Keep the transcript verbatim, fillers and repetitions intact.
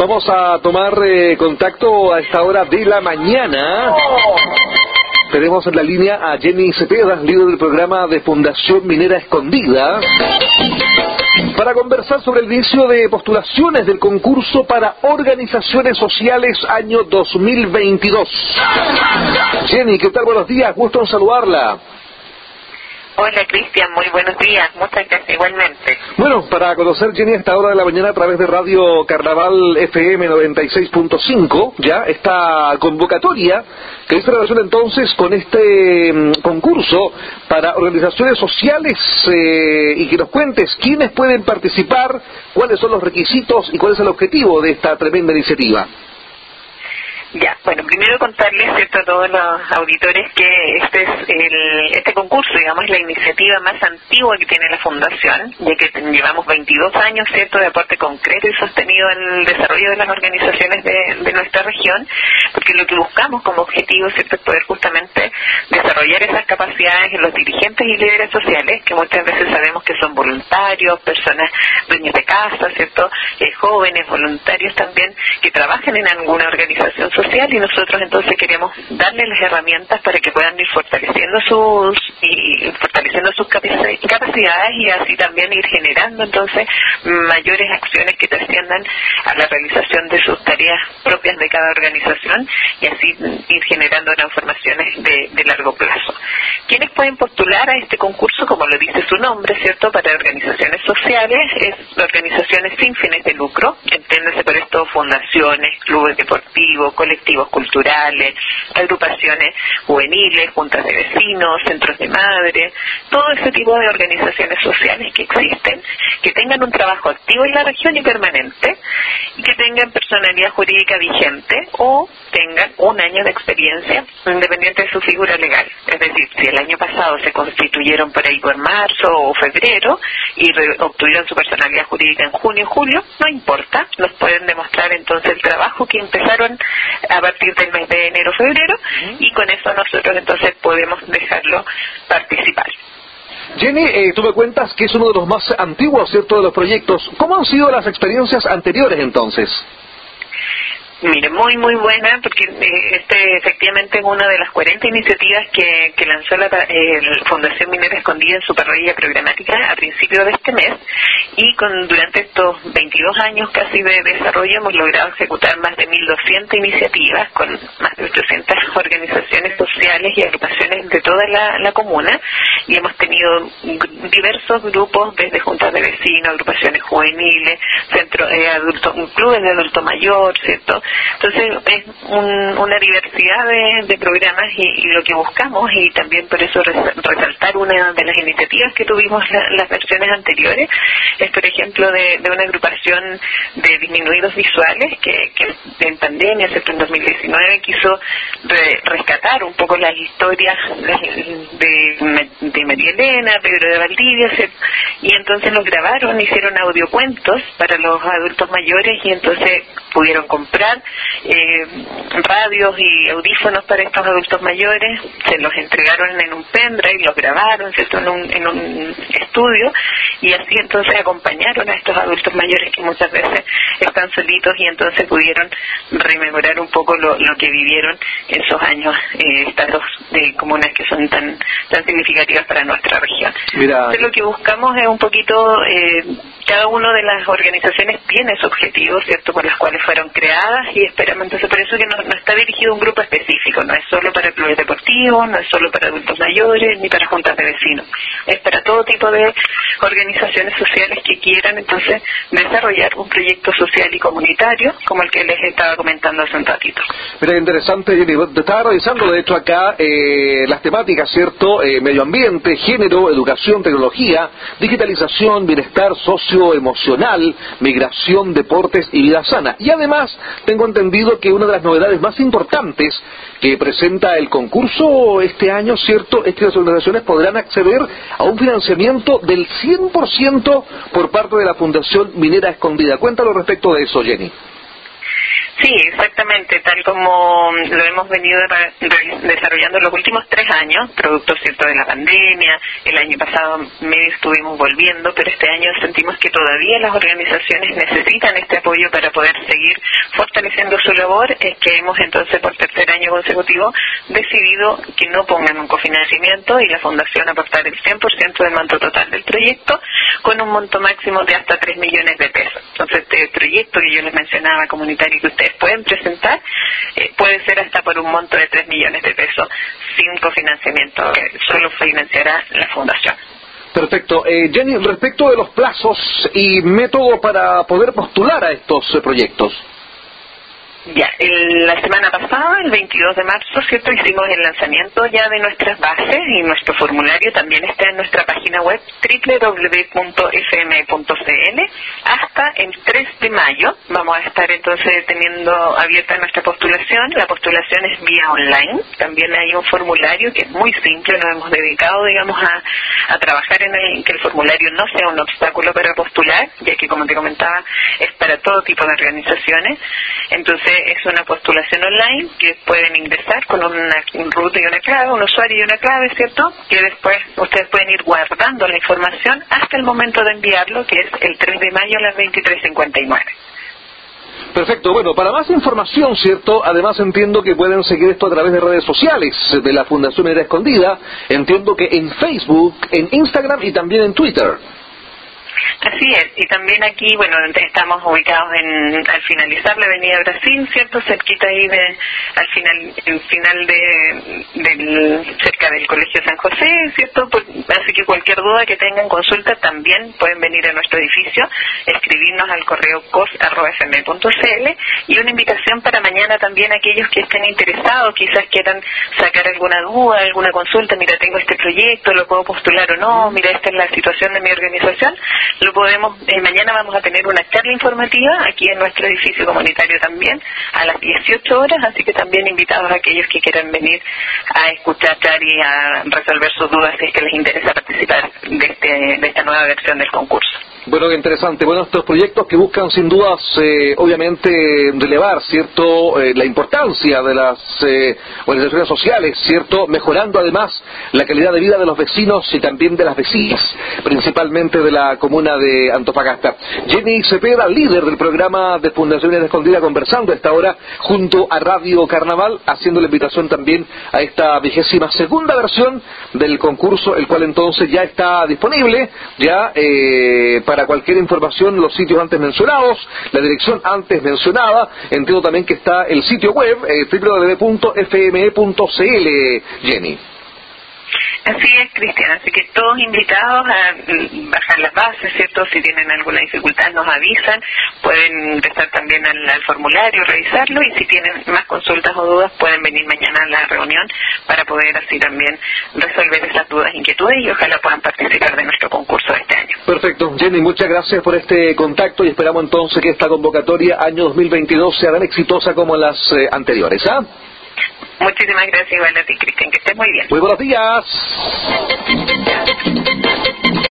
Vamos a tomar eh, contacto a esta hora de la mañana. Tenemos en la línea a Jenny Cepeda, líder del programa de Fundación Minera Escondida, para conversar sobre el inicio de postulaciones del concurso para organizaciones sociales año dos mil veintidós. Jenny, ¿qué tal? Buenos días, gusto en saludarla. Hola Cristian, muy buenos días, muchas gracias igualmente. Bueno, para conocer Jenny a esta hora de la mañana a través de Radio Carnaval F M noventa y seis punto cinco, ya esta convocatoria que dice relación entonces con este mmm, concurso para organizaciones sociales eh, y que nos cuentes quiénes pueden participar, cuáles son los requisitos y cuál es el objetivo de esta tremenda iniciativa. Ya, bueno, primero contarles, ¿cierto?, a todos los auditores que este es el, este concurso, digamos, es la iniciativa más antigua que tiene la Fundación, ya que llevamos veintidós años, ¿cierto?, de aporte concreto y sostenido en el desarrollo de las organizaciones de, de nuestra región, porque lo que buscamos como objetivo, ¿cierto?, es poder justamente desarrollar esas capacidades en los dirigentes y líderes sociales, que muchas veces sabemos que son voluntarios, personas dueños de casa, ¿cierto?, eh, jóvenes, voluntarios también, que trabajan en alguna organización social, y nosotros entonces queremos darles las herramientas para que puedan ir fortaleciendo sus y fortaleciendo sus capacidades y así también ir generando entonces mayores acciones que trasciendan a la realización de sus tareas propias de cada organización y así ir generando transformaciones de, de largo plazo. ¿Quiénes pueden postular a este concurso? Como lo dice su nombre, ¿cierto?, para organizaciones sociales, es organizaciones sin fines de lucro, entiéndase por esto fundaciones, clubes deportivos, colectivos culturales, agrupaciones juveniles, juntas de vecinos, centros de madres, todo ese tipo de organizaciones sociales que existen, que tengan un trabajo activo en la región y permanente, y que tengan personalidad jurídica vigente o tengan un año de experiencia independiente de su figura legal. Es decir, si el año pasado se constituyeron por ahí por marzo o febrero y re- obtuvieron su personalidad jurídica en junio o julio, no importa, nos pueden demostrar entonces el trabajo que empezaron a partir del mes de enero o febrero, uh-huh. y con eso nosotros entonces podemos dejarlo participar. Jenny, eh, tú me cuentas que es uno de los más antiguos, ¿cierto?, de los proyectos. ¿Cómo han sido las experiencias anteriores entonces? Mire, muy muy buena, porque eh, este efectivamente es una de las cuarenta iniciativas que, que lanzó la eh, Fundación Minera Escondida en su parrilla programática a principios de este mes, y con durante estos veintidós años casi de desarrollo hemos logrado ejecutar más de mil doscientas iniciativas con más de ochocientas organizaciones sociales y agrupaciones de toda la, la comuna, y hemos tenido diversos grupos desde juntas de vecinos, agrupaciones juveniles, centro, eh, adulto, clubes de adulto mayor, ¿cierto? Entonces es un, una diversidad de, de programas y, y lo que buscamos, y también por eso resaltar una de las iniciativas que tuvimos la, las versiones anteriores, es por ejemplo de, de una agrupación de disminuidos visuales que, que en pandemia, ¿cierto?, en dos mil diecinueve quiso re, rescatar un poco las historias de, de, de María Elena, Pedro de Valdivia, ¿cierto?, y entonces los grabaron, hicieron audiocuentos para los adultos mayores y entonces pudieron comprar eh, radios y audífonos para estos adultos mayores, se los entregaron en un pendrive, los grabaron, ¿cierto?, en un, en un estudio, y así entonces acompañaron a estos adultos mayores que muchas veces están solitos, y entonces pudieron rememorar un poco lo, lo que vivieron en esos años, eh, estas dos de comunas que son tan tan significativas para nuestra región. Mira, entonces lo que buscamos es un poquito, eh, cada una de las organizaciones tiene su objetivo, ¿cierto?, por las cuales fueron creadas, y esperamos entonces por eso que no, no está dirigido a un grupo específico, no es solo para clubes deportivos, no es solo para adultos mayores, ni para juntas de vecinos, es para todo tipo de organizaciones sociales que quieran entonces desarrollar un proyecto social y comunitario como el que les estaba comentando hace un ratito. Mira, interesante, Jenny, te estaba revisando de hecho acá eh, las temáticas, ¿cierto?, eh, medio ambiente, género, educación, tecnología, digitalización, bienestar socioemocional, migración, deportes y vida sana. Y además, tengo entendido que una de las novedades más importantes que presenta el concurso este año, ¿cierto?, es que las organizaciones podrán acceder a un financiamiento del cien por ciento por parte de la Fundación Minera Escondida. Cuéntalo respecto de eso, Jenny. Sí, exactamente, tal como lo hemos venido desarrollando en los últimos tres años, producto cierto de la pandemia. El año pasado medio estuvimos volviendo, pero este año sentimos que todavía las organizaciones necesitan este apoyo para poder seguir fortaleciendo su labor. Es que hemos entonces por tercer año consecutivo decidido que no pongan un cofinanciamiento y la Fundación aportar el cien por ciento del monto total del proyecto con un monto máximo de hasta tres millones de pesos. Entonces este proyecto que yo les mencionaba comunitario que ustedes pueden presentar eh, puede ser hasta por un monto de tres millones de pesos sin cofinanciamiento, eh, solo financiará la Fundación. Perfecto. Eh, Jenny, respecto de los plazos y método para poder postular a estos eh, proyectos. Ya, el, la semana pasada, el veintidós de marzo, ¿cierto? Hicimos el lanzamiento ya de nuestras bases y nuestro formulario también está en nuestra página web doble u doble u doble u punto f m e punto c l. Hasta el tres de mayo vamos a estar entonces teniendo abierta nuestra postulación. La postulación es vía online. También hay un formulario que es muy simple. Nos hemos dedicado, digamos, a, a trabajar en el, en que el formulario no sea un obstáculo para postular, ya que, como te comentaba, es para todo tipo de organizaciones. Entonces, es una postulación online que pueden ingresar con una, un root y una clave, un usuario y una clave, ¿cierto? Que después ustedes pueden ir guardando la información hasta el momento de enviarlo, que es el tres de mayo a las veintitrés cincuenta y nueve. Perfecto. Bueno, para más información, ¿cierto? Además entiendo que pueden seguir esto a través de redes sociales de la Fundación Minera Escondida. Entiendo que en Facebook, en Instagram y también en Twitter. Así es, y también aquí, bueno, estamos ubicados en al finalizar la Avenida Brasil, ¿cierto? Cerquita ahí de, al final, el final de, del, cerca del Colegio San José, ¿cierto? Por, así que cualquier duda que tengan, consulta, también pueden venir a nuestro edificio, escribirnos al correo cos arroba f m e punto c l, y una invitación para mañana también a aquellos que estén interesados, quizás quieran sacar alguna duda, alguna consulta, mira, tengo este proyecto, lo puedo postular o no, mira, esta es la situación de mi organización. Lo podemos, eh, mañana vamos a tener una charla informativa aquí en nuestro edificio comunitario también a las dieciocho horas, así que también invitados a aquellos que quieran venir a escuchar y a resolver sus dudas si es que les interesa participar de, este, de esta nueva versión del concurso. Bueno, qué interesante. Bueno, estos proyectos que buscan sin dudas, eh, obviamente, relevar, ¿cierto?, eh, la importancia de las eh, organizaciones sociales, ¿cierto?, mejorando además la calidad de vida de los vecinos y también de las vecinas, principalmente de la comuna de Antofagasta. Jenny Cepeda, líder del programa de Fundación Minera Escondida, conversando a esta hora junto a Radio Carnaval, haciendo la invitación también a esta vigésima segunda versión del concurso, el cual entonces ya está disponible, ya eh, para cualquier información, los sitios antes mencionados, la dirección antes mencionada. Entiendo también que está el sitio web, eh, doble u doble u doble u punto f m e punto c l, Jenny. Así es, Cristian, así que todos invitados a bajar las bases, ¿cierto? Si tienen alguna dificultad nos avisan, pueden ingresar también al, al formulario, revisarlo, y si tienen más consultas o dudas pueden venir mañana a la reunión para poder así también resolver esas dudas e inquietudes y ojalá puedan participar de nuestro concurso de este año. Perfecto, Jenny, muchas gracias por este contacto y esperamos entonces que esta convocatoria año dos mil veintidós sea tan exitosa como las eh, anteriores, ¿ah? ¿eh? Muchísimas gracias igual a ti, Cristian, que estés muy bien. Muy buenos días.